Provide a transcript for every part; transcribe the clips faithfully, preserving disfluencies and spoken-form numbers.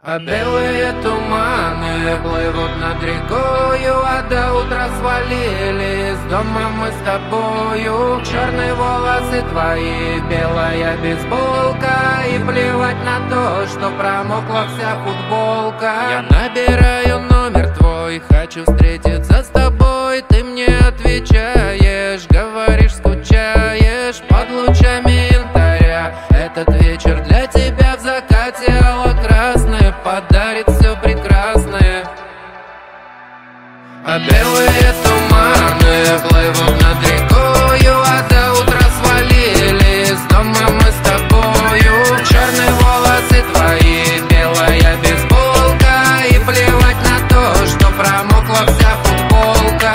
А белые туманы плывут над рекою, а до утра свалились дома мы с тобою. Черные волосы твои, белая бейсболка, и плевать на то, что промокла вся футболка. Я набираю номер твой, хочу встретиться с тобой. Ты мне отвечаешь, говоришь, скучаешь под лучами янтаря. Этот вечер для тебя в закате алло-красное подарит все прекрасное. А белые туманы плывут над рекою, а до утра свалились дома мы с тобою. Черные волосы твои, белая бейсболка, и плевать на то, что промокла вся футболка.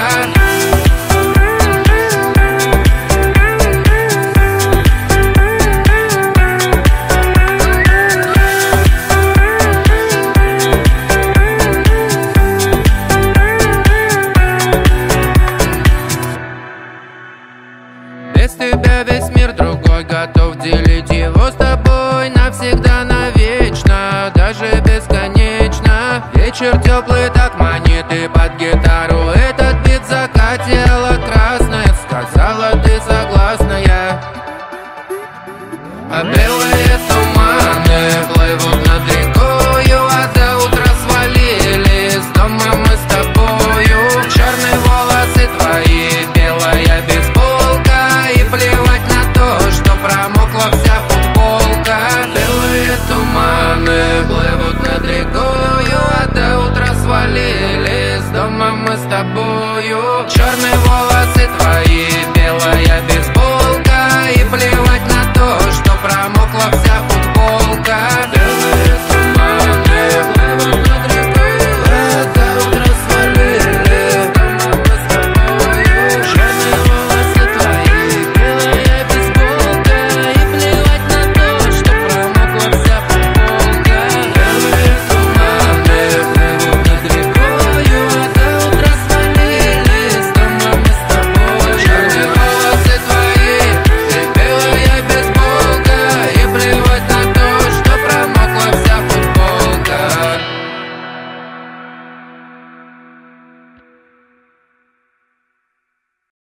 Без тебя весь мир другой, готов делить его с тобой навсегда, навечно, даже бесконечно. Вечер теплый так манит.